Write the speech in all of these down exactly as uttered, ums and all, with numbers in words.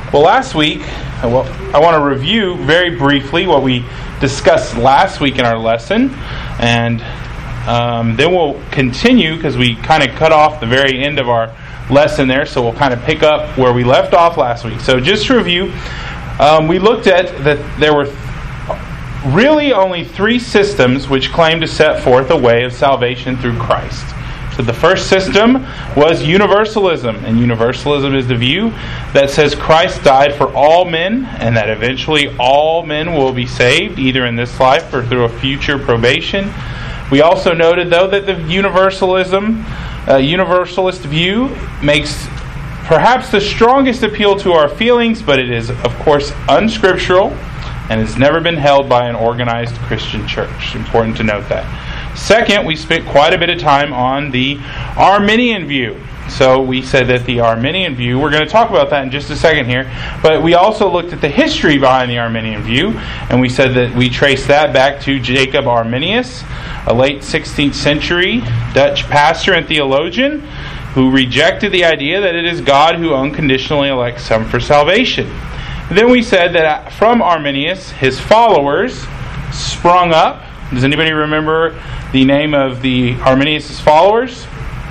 Well, last week, well, I want to review very briefly what we discussed last week in our lesson, and um, then we'll continue because we kind of cut off the very end of our lesson there, so we'll kind of pick up where we left off last week. So just to review, um, we looked at that there were really only three systems which claim to set forth a way of salvation through Christ. So the first system was universalism, and universalism is the view that says Christ died for all men and that eventually all men will be saved, either in this life or through a future probation. We also noted, though, that the universalism, uh, universalist view makes perhaps the strongest appeal to our feelings, but it is, of course, unscriptural and has never been held by an organized Christian church. Important to note that. Second, we spent quite a bit of time on the Arminian view. So we said that the Arminian view, we're going to talk about that in just a second here, but we also looked at the history behind the Arminian view, and we said that we traced that back to Jacob Arminius, a late sixteenth century Dutch pastor and theologian who rejected the idea that it is God who unconditionally elects some for salvation. And then we said that from Arminius, his followers sprung up. Does anybody remember the name of the Arminius' followers?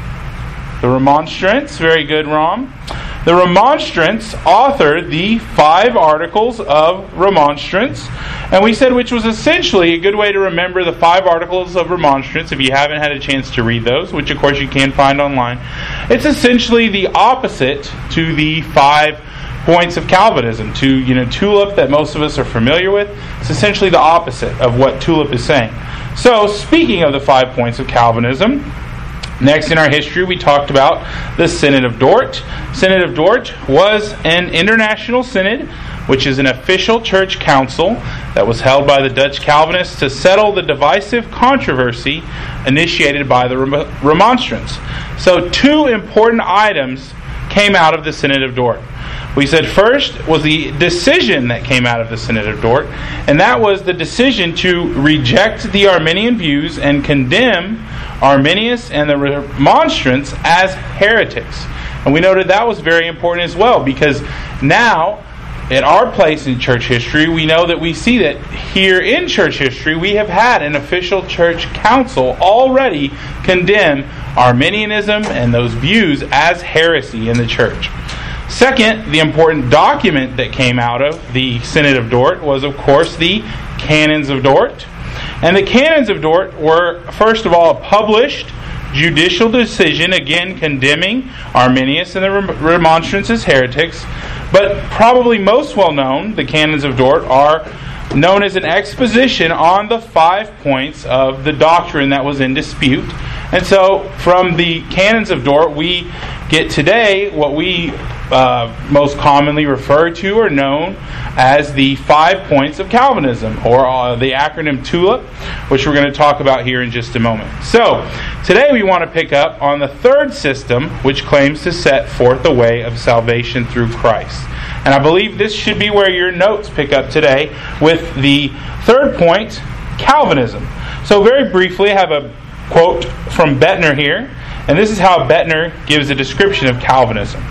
The Remonstrants. Very good, Rom. The Remonstrants authored the five articles of Remonstrance, and we said which was essentially a good way to remember the five articles of Remonstrance if you haven't had a chance to read those, which of course you can find online. It's essentially the opposite to the five points of Calvinism. To, you know, Tulip that most of us are familiar with. It's essentially the opposite of what Tulip is saying. So, speaking of the five points of Calvinism, next in our history we talked about the Synod of Dort. Synod of Dort was an international synod, which is an official church council that was held by the Dutch Calvinists to settle the divisive controversy initiated by the Remonstrants. So, two important items came out of the Synod of Dort. We said first was the decision that came out of the Synod of Dort, and that was the decision to reject the Arminian views and condemn Arminius and the Remonstrants as heretics. And we noted that was very important as well, because now, at our place in church history, we know that we see that here in church history, we have had an official church council already condemn Arminianism and those views as heresy in the church. Second, the important document that came out of the Synod of Dort was, of course, the Canons of Dort. And the Canons of Dort were, first of all, a published judicial decision, again condemning Arminius and the Remonstrants as heretics. But probably most well known, the Canons of Dort are known as an exposition on the five points of the doctrine that was in dispute. And so, from the Canons of Dort, we get today what we uh, most commonly refer to or known as the five points of Calvinism, or uh, the acronym TULIP, which we're going to talk about here in just a moment. So, today we want to pick up on the third system, which claims to set forth a way of salvation through Christ. And I believe this should be where your notes pick up today with the third point, Calvinism. So very briefly, I have a quote from Bettner here, and this is how Bettner gives a description of Calvinism.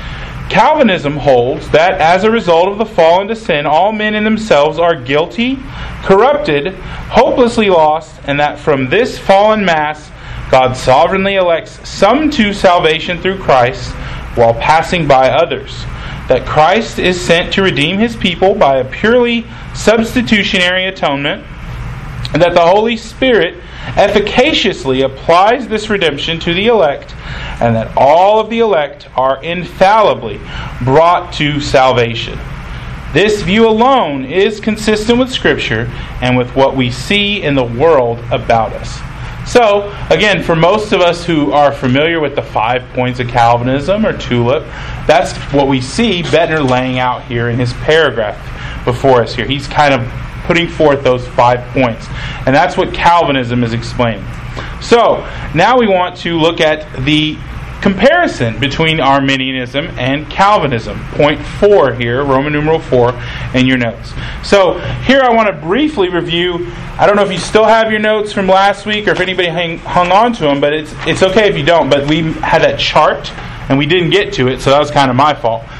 Calvinism holds that as a result of the fall into sin, all men in themselves are guilty, corrupted, hopelessly lost, and that from this fallen mass, God sovereignly elects some to salvation through Christ while passing by others. That Christ is sent to redeem His people by a purely substitutionary atonement, and that the Holy Spirit efficaciously applies this redemption to the elect, and that all of the elect are infallibly brought to salvation. This view alone is consistent with Scripture and with what we see in the world about us. So, again, for most of us who are familiar with the five points of Calvinism or TULIP, that's what we see Bettner laying out here in his paragraph before us here. He's kind of putting forth those five points. And that's what Calvinism is explaining. So, now we want to look at the comparison between Arminianism and Calvinism. Point four here, Roman numeral four, in your notes. So here I want to briefly review. I don't know if you still have your notes from last week or if anybody hang, hung on to them, but it's it's okay if you don't. But we had that chart and we didn't get to it, so that was kind of my fault.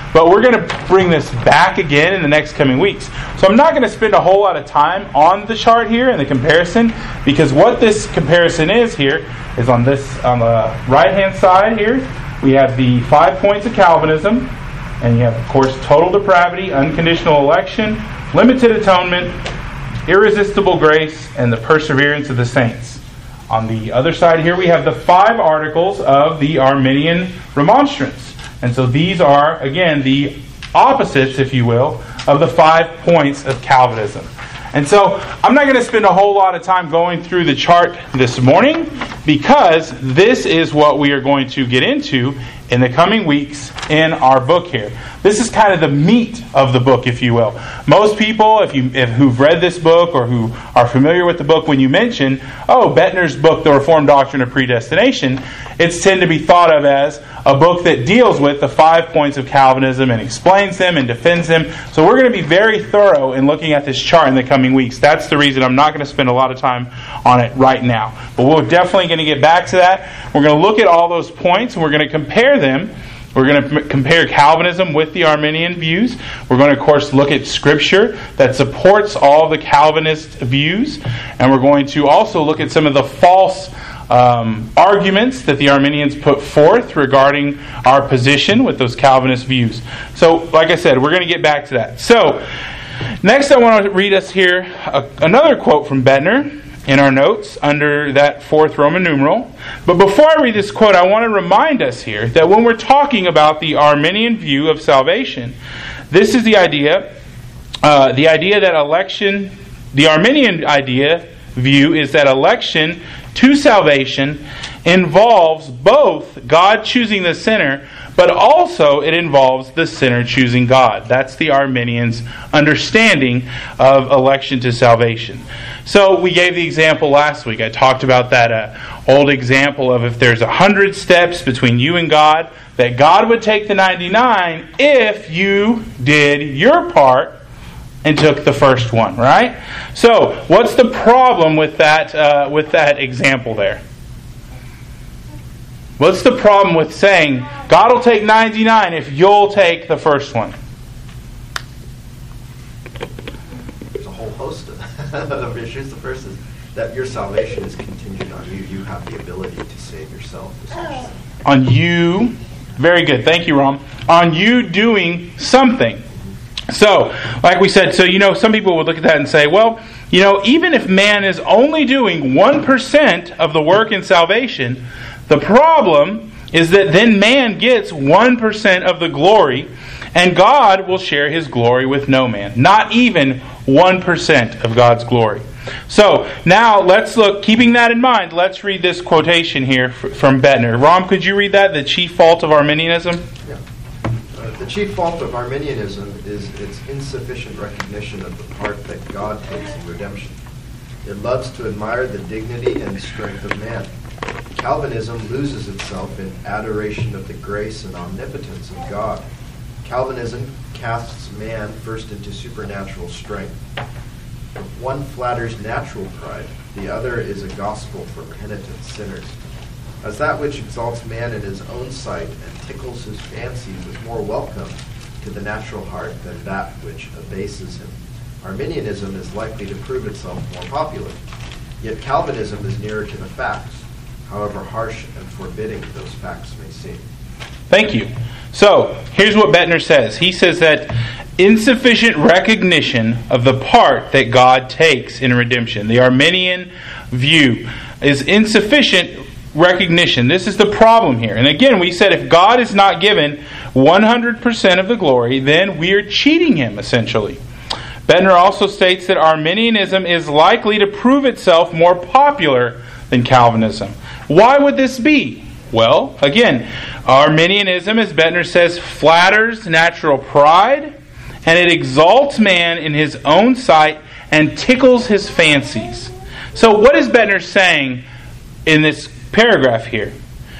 but we're going to bring this back again in the next coming weeks. So I'm not going to spend a whole lot of time on the chart here and the comparison, because what this comparison is here is on this on the right-hand side here, we have the five points of Calvinism, and you have, of course, total depravity, unconditional election, limited atonement, irresistible grace, and the perseverance of the saints. On the other side here, we have the five articles of the Arminian Remonstrance. And so these are, again, the opposites, if you will, of the five points of Calvinism. And so I'm not going to spend a whole lot of time going through the chart this morning, because this is what we are going to get into in the coming weeks in our book here. This is kind of the meat of the book, if you will. Most people, if you if, who've read this book or who are familiar with the book, when you mention, oh, Bettner's book, The Reformed Doctrine of Predestination, it's tend to be thought of as a book that deals with the five points of Calvinism and explains them and defends them. So we're going to be very thorough in looking at this chart in the coming weeks. That's the reason I'm not going to spend a lot of time on it right now. But we're definitely going to get back to that. We're going to look at all those points, and we're going to compare them. We're going to compare Calvinism with the Arminian views. We're going to, of course, look at Scripture that supports all the Calvinist views. And we're going to also look at some of the false um, arguments that the Arminians put forth regarding our position with those Calvinist views. So, like I said, we're going to get back to that. So, next I want to read us here a, another quote from Bettner in our notes under that fourth Roman numeral. But before I read this quote, I want to remind us here that when we're talking about the Arminian view of salvation, this is the idea, uh, the idea that election, the Arminian idea, view is that election to salvation involves both God choosing the sinner, but also it involves the sinner choosing God. That's the Arminians' understanding of election to salvation. So we gave the example last week. I talked about that uh, old example of if there's a hundred steps between you and God, that God would take the ninety-nine if you did your part and took the first one, right? So what's the problem with that uh, with that example there? What's the problem with saying God will take ninety-nine if you'll take the first one? There's a whole host of, of issues. The first is that your salvation is contingent on you. You have the ability to save yourself. On you, very good. Thank you, Rom. On you doing something. So, like we said, so you know, some people would look at that and say, well, you know, even if man is only doing one percent of the work in salvation, the problem is that then man gets one percent of the glory, and God will share His glory with no man. Not even one percent of God's glory. So, now let's look, keeping that in mind, let's read this quotation here from Bettner. Rom, could you read that? The chief fault of Arminianism? Yeah. Uh, the chief fault of Arminianism is its insufficient recognition of the part that God takes in redemption. It loves to admire the dignity and strength of man. Calvinism loses itself in adoration of the grace and omnipotence of God. Calvinism casts man first into supernatural strength. If one flatters natural pride, the other is a gospel for penitent sinners. As that which exalts man in his own sight and tickles his fancies is more welcome to the natural heart than that which abases him, Arminianism is likely to prove itself more popular. Yet Calvinism is nearer to the facts, however harsh and forbidding those facts may seem. Thank you. So, here's what Bettner says. He says that insufficient recognition of the part that God takes in redemption. The Arminian view is insufficient recognition. This is the problem here. And again, we said if God is not given one hundred percent of the glory, then we are cheating Him, essentially. Bettner also states that Arminianism is likely to prove itself more popular than Calvinism. Why would this be? Well, again, Arminianism, as Bettner says, flatters natural pride, and it exalts man in his own sight and tickles his fancies. So what is Bettner saying in this paragraph here?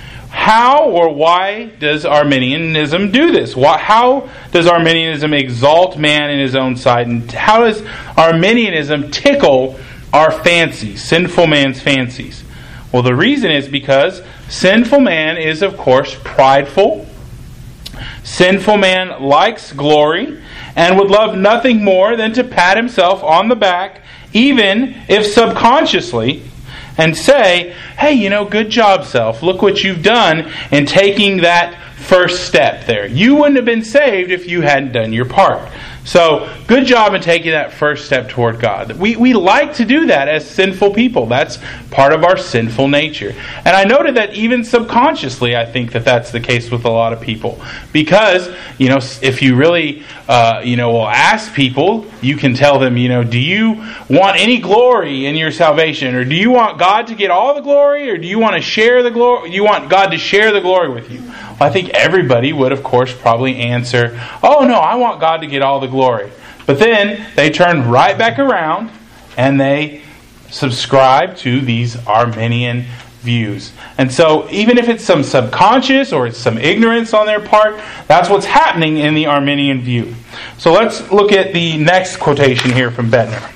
How or why does Arminianism do this? How does Arminianism exalt man in his own sight? And how does Arminianism tickle our fancies, sinful man's fancies? Well, the reason is because sinful man is, of course, prideful. Sinful man likes glory and would love nothing more than to pat himself on the back, even if subconsciously, and say, hey, you know, good job, self. Look what you've done in taking that first step there. You wouldn't have been saved if you hadn't done your part. So, good job in taking that first step toward God. We we like to do that as sinful people. That's part of our sinful nature. And I noted that even subconsciously, I think that that's the case with a lot of people. Because, you know, if you really, uh, you know, will ask people, you can tell them, you know, do you want any glory in your salvation? Or do you want God to get all the glory? Or do you want to share the glory? Do you want God to share the glory with you? Well, I think everybody would, of course, probably answer, oh, no, I want God to get all the glory. But then they turn right back around and they subscribe to these Arminian views. And so even if it's some subconscious or it's some ignorance on their part, that's what's happening in the Arminian view. So let's look at the next quotation here from Bettner.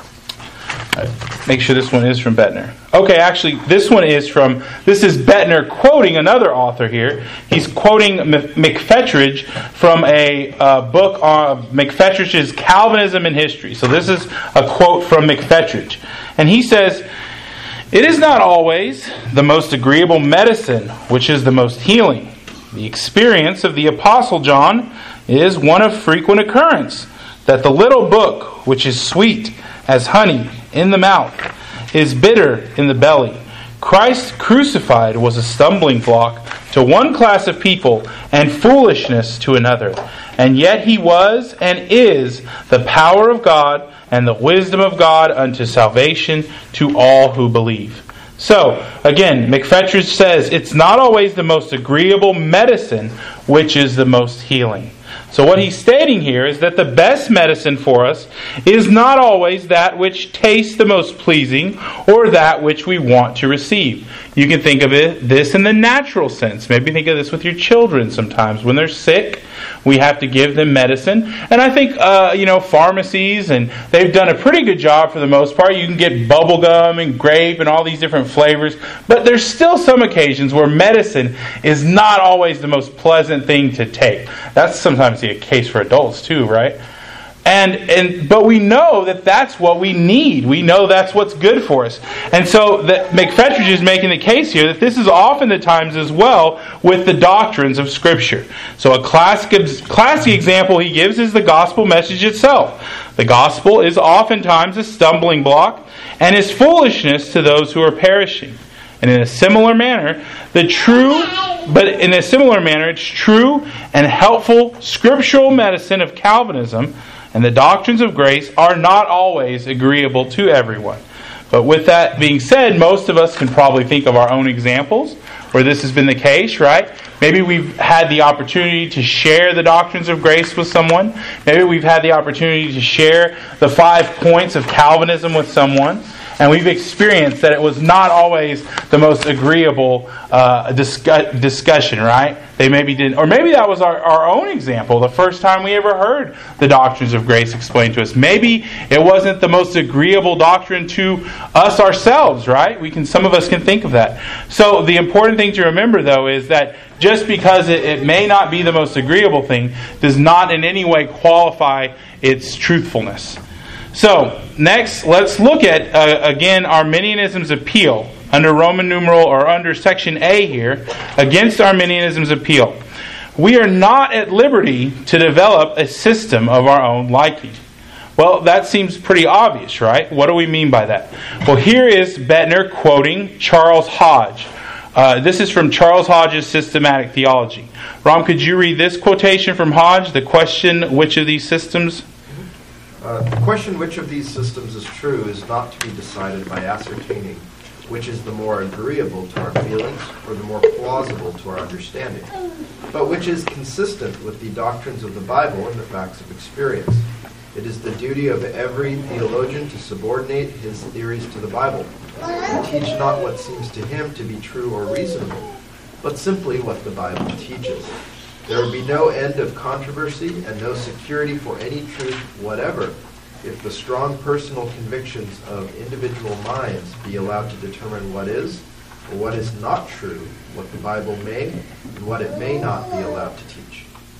Make sure this one is from Bettner. Okay, actually, this one is from, this is Bettner quoting another author here. He's quoting McFetridge from a uh, book on McFetridge's Calvinism in History. So this is a quote from McFetridge. And he says, "It is not always the most agreeable medicine which is the most healing. The experience of the Apostle John is one of frequent occurrence, that the little book which is sweet as honey in the mouth is bitter in the belly. Christ crucified was a stumbling block to one class of people and foolishness to another. And yet he was and is the power of God and the wisdom of God unto salvation to all who believe." So, again, McFetridge says it's not always the most agreeable medicine which is the most healing. So what he's stating here is that the best medicine for us is not always that which tastes the most pleasing or that which we want to receive. You can think of it this in the natural sense. Maybe think of this with your children sometimes. When they're sick, we have to give them medicine. And I think, uh, you know, pharmacies, and they've done a pretty good job for the most part. You can get bubble gum and grape and all these different flavors. But there's still some occasions where medicine is not always the most pleasant thing to take. That's sometimes the case for adults too, right? And and but we know that that's what we need. We know that's what's good for us. And so that McFetridge is making the case here that this is often the times as well with the doctrines of Scripture. So a classic, classic example he gives is the gospel message itself. The gospel is oftentimes a stumbling block and is foolishness to those who are perishing. And in a similar manner, the true, but in a similar manner, it's true and helpful scriptural medicine of Calvinism and the doctrines of grace are not always agreeable to everyone. But with that being said, most of us can probably think of our own examples where this has been the case, right? Maybe we've had the opportunity to share the doctrines of grace with someone. Maybe we've had the opportunity to share the five points of Calvinism with someone. And we've experienced that it was not always the most agreeable uh, discuss- discussion, right? They maybe didn't, or maybe that was our, our own example, the first time we ever heard the doctrines of grace explained to us. Maybe it wasn't the most agreeable doctrine to us ourselves, right? We can, some of us can think of that. So the important thing to remember, though, is that just because it, it may not be the most agreeable thing, does not in any way qualify its truthfulness. So, next, let's look at, uh, again, Arminianism's appeal under Roman numeral, or under section A here, against Arminianism's appeal. We are not at liberty to develop a system of our own liking. Well, that seems pretty obvious, right? What do we mean by that? Well, here is Bettner quoting Charles Hodge. Uh, this is from Charles Hodge's Systematic Theology. Rom, could you read this quotation from Hodge? The question, which of these systems... Uh, the question which of these systems is true is not to be decided by ascertaining which is the more agreeable to our feelings or the more plausible to our understanding, but which is consistent with the doctrines of the Bible and the facts of experience. It is the duty of every theologian to subordinate his theories to the Bible, and teach not what seems to him to be true or reasonable, but simply what the Bible teaches. There will be no end of controversy and no security for any truth whatever if the strong personal convictions of individual minds be allowed to determine what is or what is not true, what the Bible may and what it may not be allowed to teach.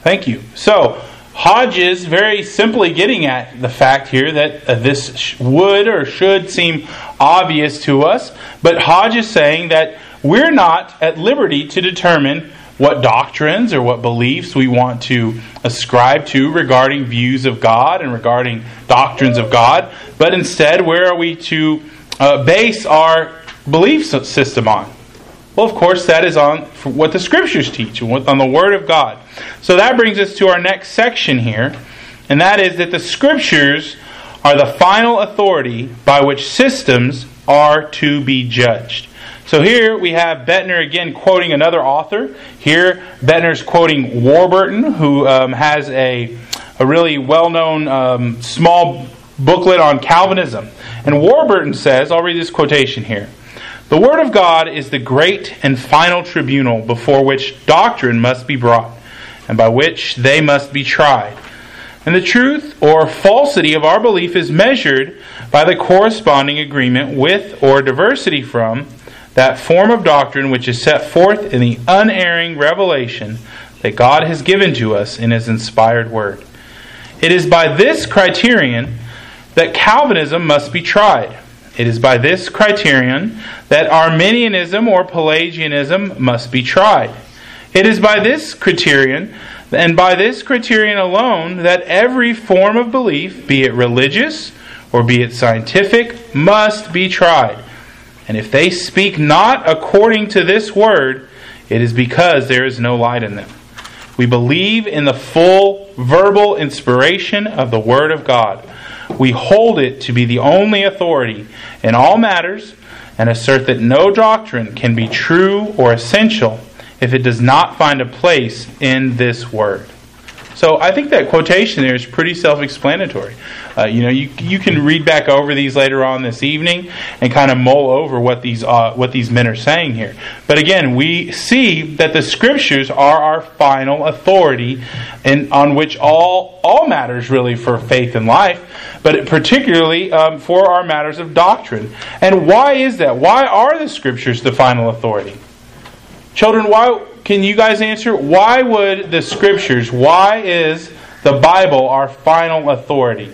Thank you. So, Hodges very simply getting at the fact here that uh, this would or should seem obvious to us, but Hodge is saying that we're not at liberty to determine what doctrines or what beliefs we want to ascribe to regarding views of God and regarding doctrines of God, but instead, where are we to uh, base our belief system on? Well, of course, that is on what the Scriptures teach, on the Word of God. So that brings us to our next section here, and that is that the Scriptures are the final authority by which systems are to be judged. So here we have Bettner again quoting another author. Here, Bettner's quoting Warburton, who um, has a, a really well-known um, small booklet on Calvinism. And Warburton says, I'll read this quotation here, "The Word of God is the great and final tribunal before which doctrine must be brought, and by which they must be tried. And the truth or falsity of our belief is measured by the corresponding agreement with or diversity from that form of doctrine which is set forth in the unerring revelation that God has given to us in His inspired Word. It is by this criterion that Calvinism must be tried. It is by this criterion that Arminianism or Pelagianism must be tried. It is by this criterion, and by this criterion alone, that every form of belief, be it religious or be it scientific, must be tried. And if they speak not according to this word, it is because there is no light in them. We believe in the full verbal inspiration of the Word of God. We hold it to be the only authority in all matters and assert that no doctrine can be true or essential if it does not find a place in this Word." So I think that quotation there is pretty self-explanatory. Uh, you know, you you can read back over these later on this evening and kind of mull over what these uh, what these men are saying here. But again, we see that the Scriptures are our final authority, and on which all all matters really for faith and life, but particularly um, for our matters of doctrine. And why is that? Why are the Scriptures the final authority? Children, why can you guys answer? Why would the Scriptures, why is the Bible our final authority?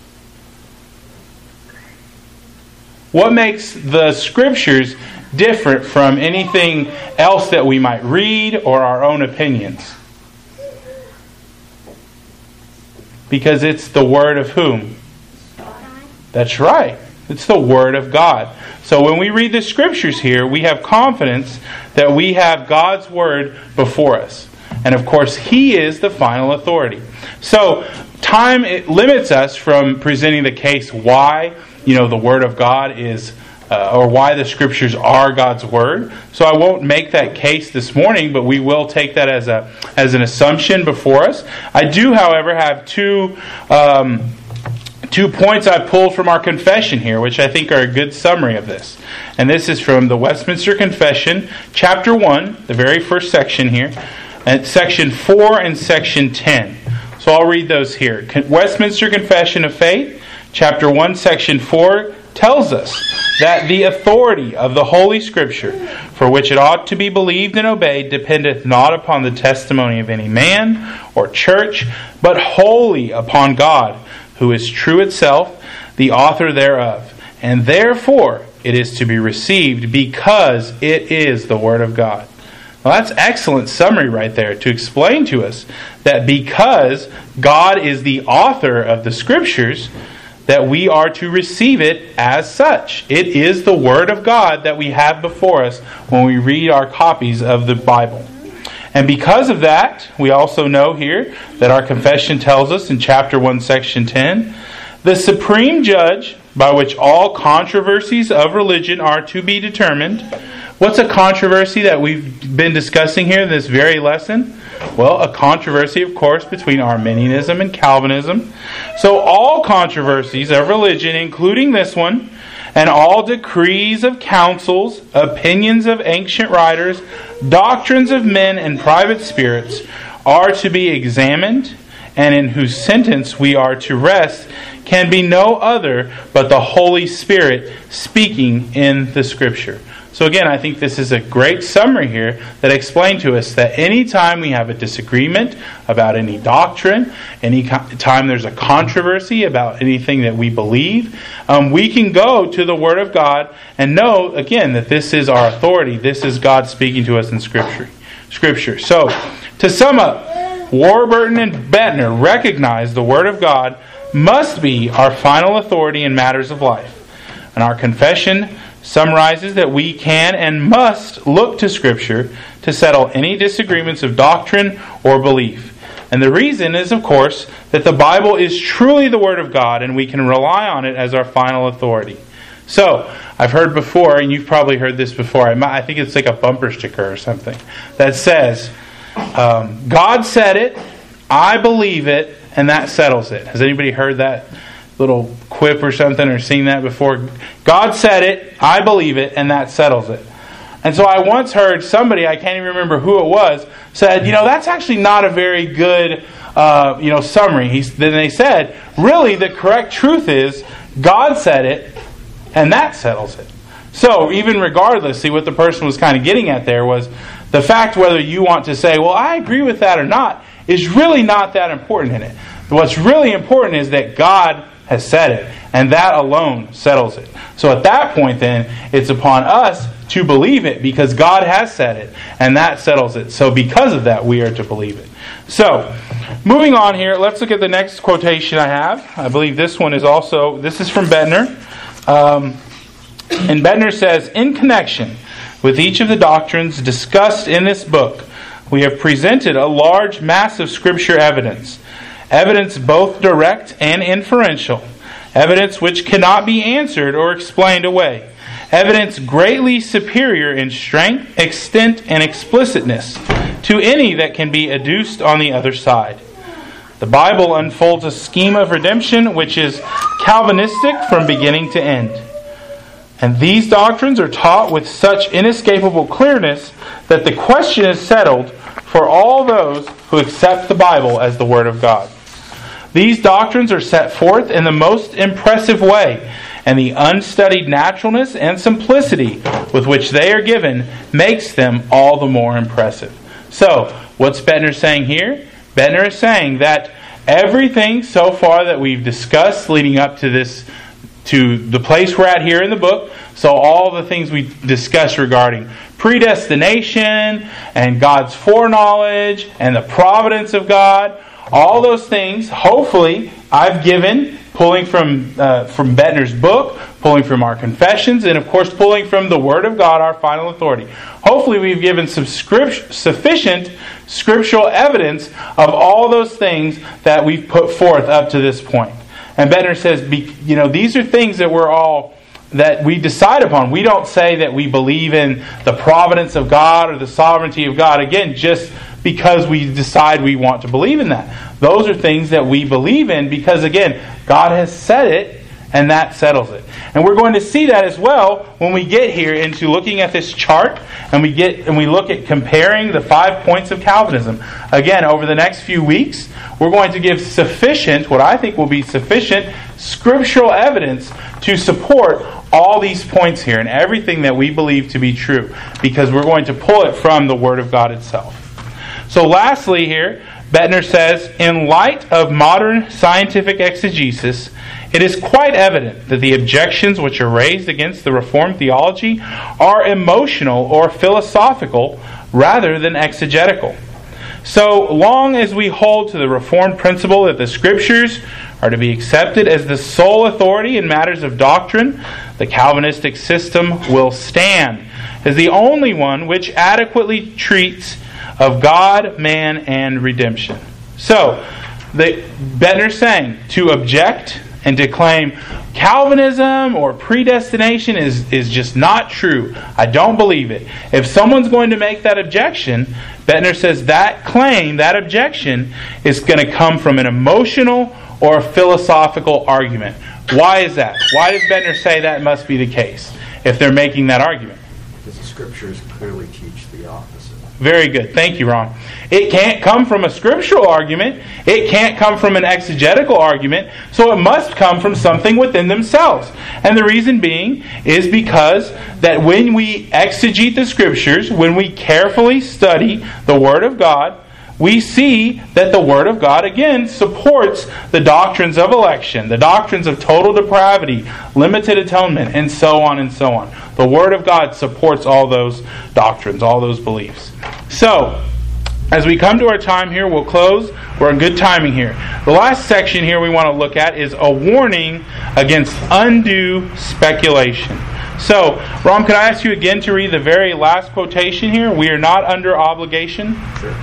What makes the Scriptures different from anything else that we might read or our own opinions? Because it's the Word of whom? That's right. It's the Word of God. So when we read the Scriptures here, we have confidence that we have God's Word before us. And of course, He is the final authority. So time it limits us from presenting the case why, you know, the Word of God is, uh, or why the Scriptures are God's Word. So I won't make that case this morning, but we will take that as a as an assumption before us. I do, however, have two um, two points I pulled from our confession here, which I think are a good summary of this. And this is from the Westminster Confession, chapter one, the very first section here, and section four and section ten. So I'll read those here. Westminster Confession of Faith, chapter one, section four, tells us that the authority of the Holy Scripture, for which it ought to be believed and obeyed, dependeth not upon the testimony of any man or church, but wholly upon God, who is true itself, the author thereof. And therefore it is to be received because it is the Word of God. Well, that's excellent summary right there to explain to us that because God is the author of the Scriptures, that we are to receive it as such. It is the Word of God that we have before us when we read our copies of the Bible. And because of that, we also know here that our confession tells us in chapter one, section ten, the supreme judge by which all controversies of religion are to be determined. What's a controversy that we've been discussing here in this very lesson? Well, a controversy, of course, between Arminianism and Calvinism. So all controversies of religion, including this one, and all decrees of councils, opinions of ancient writers, doctrines of men and private spirits, are to be examined, and in whose sentence we are to rest, can be no other but the Holy Spirit speaking in the Scripture. So again, I think this is a great summary here that explains to us that anytime we have a disagreement about any doctrine, any time there's a controversy about anything that we believe, um, we can go to the Word of God and know, again, that this is our authority. This is God speaking to us in Scripture. Scripture. So, to sum up, Warburton and Bettner recognize the Word of God must be our final authority in matters of life. And our confession summarizes that we can and must look to Scripture to settle any disagreements of doctrine or belief. And the reason is, of course, that the Bible is truly the Word of God and we can rely on it as our final authority. So, I've heard before, and you've probably heard this before, I think it's like a bumper sticker or something, that says, um, God said it, I believe it, and that settles it. Has anybody heard that little quip or something or seen that before? God said it, I believe it, and that settles it. And so I once heard somebody, I can't even remember who it was, said, you know, that's actually not a very good uh, you know, summary. He's, then they said, really the correct truth is, God said it, and that settles it. So even regardless, see what the person was kind of getting at there was, the fact whether you want to say, well, I agree with that or not, is really not that important in it. What's really important is that God has said it, and that alone settles it. So at that point then, it's upon us to believe it because God has said it, and that settles it. So because of that, we are to believe it. So, moving on here, let's look at the next quotation I have. I believe this one is also, this is from Bettner. Um, and Bettner says, in connection with each of the doctrines discussed in this book, we have presented a large mass of Scripture evidence. Evidence both direct and inferential. Evidence which cannot be answered or explained away. Evidence greatly superior in strength, extent, and explicitness to any that can be adduced on the other side. The Bible unfolds a scheme of redemption which is Calvinistic from beginning to end. And these doctrines are taught with such inescapable clearness that the question is settled for all those who accept the Bible as the Word of God. These doctrines are set forth in the most impressive way, and the unstudied naturalness and simplicity with which they are given makes them all the more impressive. So, what's Bettner saying here? Bettner is saying that everything so far that we've discussed leading up to this, to the place we're at here in the book, so all the things we discussed regarding predestination and God's foreknowledge and the providence of God, all those things, hopefully, I've given, pulling from uh, from Bettner's book, pulling from our confessions, and of course pulling from the Word of God, our final authority. Hopefully we've given some script, sufficient scriptural evidence of all those things that we've put forth up to this point. And Bettner says, you know, these are things that we're all, that we decide upon. We don't say that we believe in the providence of God or the sovereignty of God, again, just because we decide we want to believe in that. Those are things that we believe in because, again, God has said it, and that settles it. And we're going to see that as well when we get here into looking at this chart and we get and we look at comparing the five points of Calvinism. Again, over the next few weeks, we're going to give sufficient, what I think will be sufficient, scriptural evidence to support all these points here and everything that we believe to be true, because we're going to pull it from the Word of God itself. So lastly here, Bettner says, in light of modern scientific exegesis, it is quite evident that the objections which are raised against the Reformed theology are emotional or philosophical rather than exegetical. So long as we hold to the Reformed principle that the Scriptures are to be accepted as the sole authority in matters of doctrine, the Calvinistic system will stand as the only one which adequately treats of God, man, and redemption. So, the Bettner's saying to object and to claim Calvinism or predestination is, is just not true. I don't believe it. If someone's going to make that objection, Bettner says that claim, that objection, is going to come from an emotional or a philosophical argument. Why is that? Why does Bettner say that must be the case if they're making that argument? Because the Scriptures clearly teach the opposite. Very good. Thank you, Ron. It can't come from a scriptural argument. It can't come from an exegetical argument. So it must come from something within themselves. And the reason being is because that when we exegete the scriptures, when we carefully study the Word of God, we see that the Word of God, again, supports the doctrines of election, the doctrines of total depravity, limited atonement, and so on and so on. The Word of God supports all those doctrines, all those beliefs. So, as we come to our time here, we'll close. We're in good timing here. The last section here we want to look at is a warning against undue speculation. So, Ram, could I ask you again to read the very last quotation here? We are not under obligation. Sure.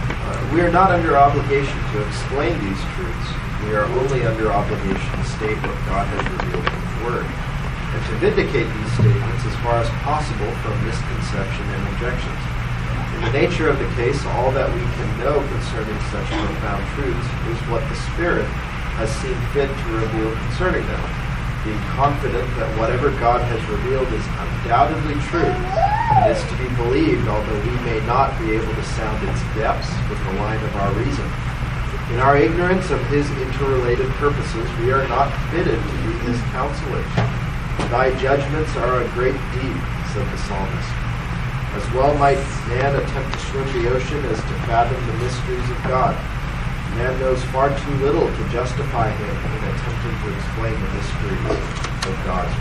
We are not under obligation to explain these truths. We are only under obligation to state what God has revealed in His Word, and to vindicate these statements as far as possible from misconception and objections. In the nature of the case, all that we can know concerning such profound truths is what the Spirit has seen fit to reveal concerning them, being confident that whatever God has revealed is undoubtedly true, and is to be believed, although we may not be able to sound its depths with the line of our reason. In our ignorance of His interrelated purposes, we are not fitted to be His counselors. Thy judgments are a great deep, said the psalmist. As well might man attempt to swim the ocean as to fathom the mysteries of God. Man knows far too little to justify him in attempting to explain the mysteries of God's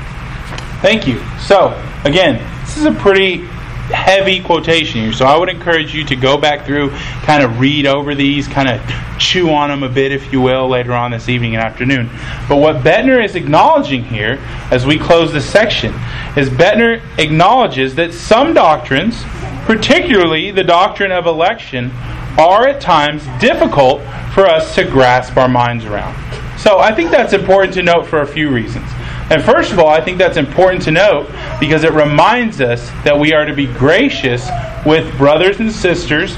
rule. Thank you. So, again, this is a pretty heavy quotation here, so I would encourage you to go back through, kind of read over these, kind of chew on them a bit, if you will, later on this evening and afternoon. But what Bettner is acknowledging here, as we close this section, is Bettner acknowledges that some doctrines, particularly the doctrine of election, are at times difficult for us to grasp our minds around. So I think that's important to note for a few reasons. And first of all, I think that's important to note because it reminds us that we are to be gracious with brothers and sisters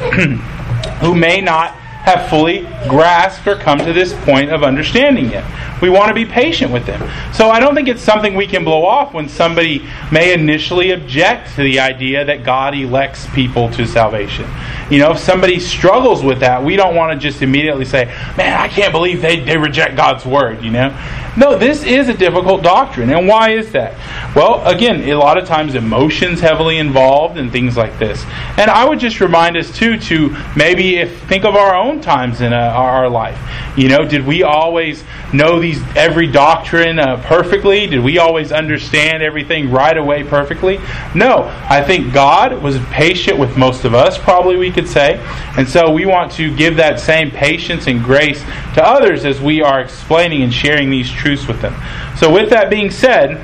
who may not have fully grasped or come to this point of understanding yet. We want to be patient with them. So I don't think it's something we can blow off when somebody may initially object to the idea that God elects people to salvation. You know, if somebody struggles with that, we don't want to just immediately say, man, I can't believe they, they reject God's Word, you know. No, this is a difficult doctrine. And why is that? Well, again, a lot of times emotions heavily involved and things like this. And I would just remind us, too, to maybe if think of our own times in uh, our life. You know, did we always know these every doctrine uh, perfectly? Did we always understand everything right away perfectly? No. I think God was patient with most of us, probably we could say. And so we want to give that same patience and grace to others as we are explaining and sharing these truths with them. So with that being said,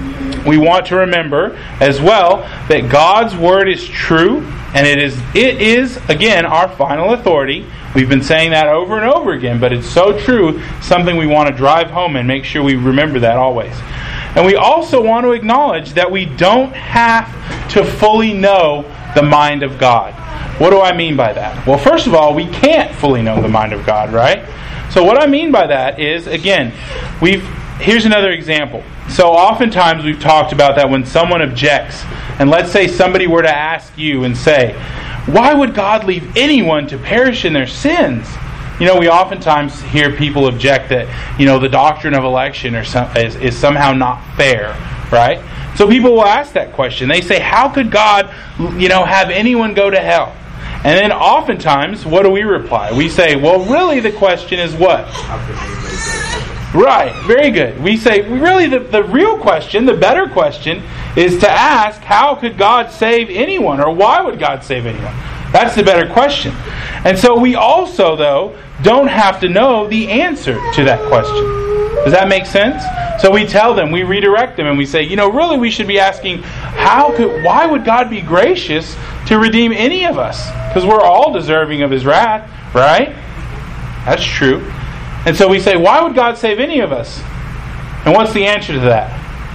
we want to remember as well that God's Word is true, and it is it is again our final authority. We've been saying that over and over again, but it's so true, something we want to drive home and make sure we remember that always. And we also want to acknowledge that we don't have to fully know the mind of God. What do I mean by that? Well, first of all, we can't fully know the mind of God, right? So what I mean by that is, again, we've here's another example. So oftentimes we've talked about that when someone objects, and let's say somebody were to ask you and say, why would God leave anyone to perish in their sins? You know, we oftentimes hear people object that, you know, the doctrine of election or some, is, is somehow not fair, right? So people will ask that question. They say, how could God, you know, have anyone go to hell? And then oftentimes, what do we reply? We say, well, really the question is what? How could anybody go to heaven? Right, very good. We say, really the, the real question, the better question, is to ask, how could God save anyone? Or why would God save anyone? That's the better question. And so we also, though, don't have to know the answer to that question. Does that make sense? So we tell them, we redirect them, and we say, you know, really we should be asking, how could, why would God be gracious to redeem any of us? Because we're all deserving of His wrath, right? That's true. And so we say, why would God save any of us? And what's the answer to that?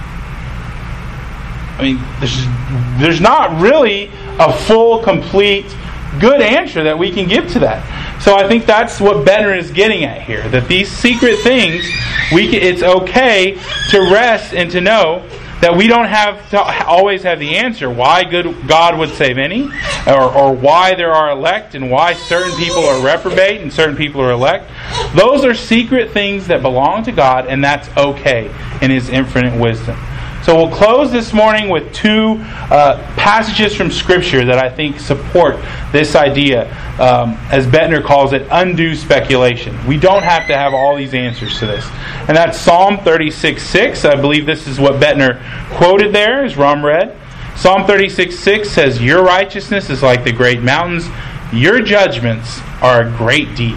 I mean, there's, there's not really a full, complete, good answer that we can give to that. So I think that's what Bettner is getting at here. That these secret things, we can, it's okay to rest and to know that we don't have to always have the answer why good God would save any, or, or why there are elect, and why certain people are reprobate and certain people are elect. Those are secret things that belong to God, and that's okay in His infinite wisdom. So we'll close this morning with two uh, passages from Scripture that I think support this idea, um, as Bettner calls it, undue speculation. We don't have to have all these answers to this. And that's Psalm thirty-six six. I believe this is what Bettner quoted there, as Rom read. Psalm thirty-six six says, "Your righteousness is like the great mountains. Your judgments are a great deep."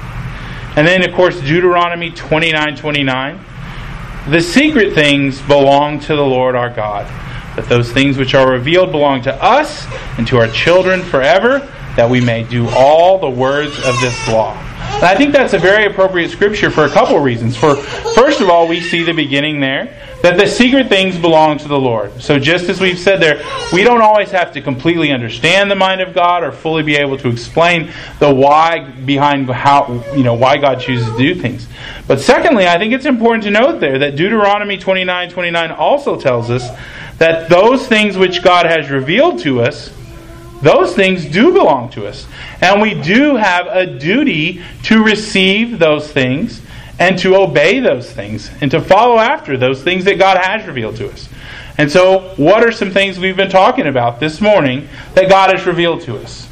And then, of course, Deuteronomy twenty-nine twenty-nine. "The secret things belong to the Lord our God, but those things which are revealed belong to us and to our children forever, that we may do all the words of this law." And I think that's a very appropriate scripture for a couple of reasons. For first of all, we see the beginning there, that the secret things belong to the Lord. So just as we've said there, we don't always have to completely understand the mind of God or fully be able to explain the why behind how, you know, why God chooses to do things. But secondly, I think it's important to note there that Deuteronomy twenty-nine twenty-nine also tells us that those things which God has revealed to us, those things do belong to us. And we do have a duty to receive those things and to obey those things and to follow after those things that God has revealed to us. And so, what are some things we've been talking about this morning that God has revealed to us?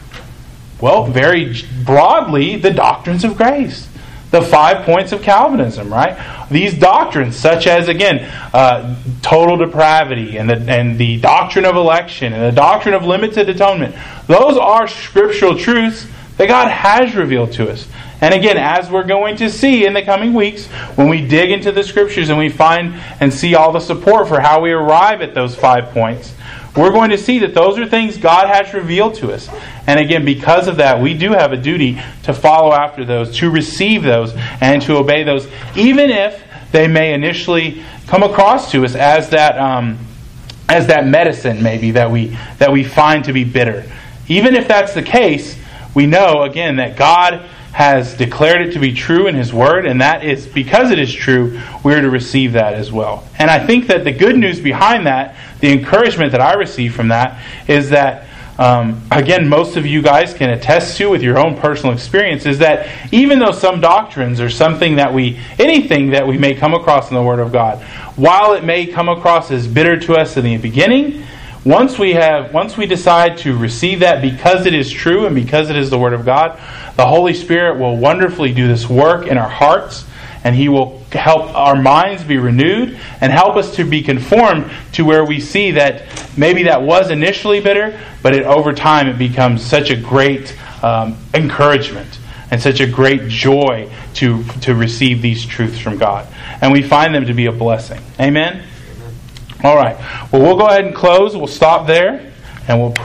Well, very broadly, the doctrines of grace. The five points of Calvinism, right? These doctrines, such as, again, uh, total depravity and the, and the doctrine of election and the doctrine of limited atonement, those are scriptural truths that God has revealed to us. And again, as we're going to see in the coming weeks, when we dig into the Scriptures and we find and see all the support for how we arrive at those five points, we're going to see that those are things God has revealed to us. And again, because of that, we do have a duty to follow after those, to receive those, and to obey those, even if they may initially come across to us as that um, as that medicine, maybe, that we that we find to be bitter. Even if that's the case, we know, again, that God has declared it to be true in His Word, and that is, because it is true, we're to receive that as well. And I think that the good news behind that, the encouragement that I receive from that, is that, um, again, most of you guys can attest to with your own personal experience, is that even though some doctrines or something that we, anything that we may come across in the Word of God, while it may come across as bitter to us in the beginning, Once we have, once we decide to receive that because it is true and because it is the Word of God, the Holy Spirit will wonderfully do this work in our hearts, and He will help our minds be renewed and help us to be conformed to where we see that maybe that was initially bitter, but it, over time it becomes such a great um, encouragement and such a great joy to, to receive these truths from God. And we find them to be a blessing. Amen? All right. Well, we'll go ahead and close. We'll stop there, and we'll pray.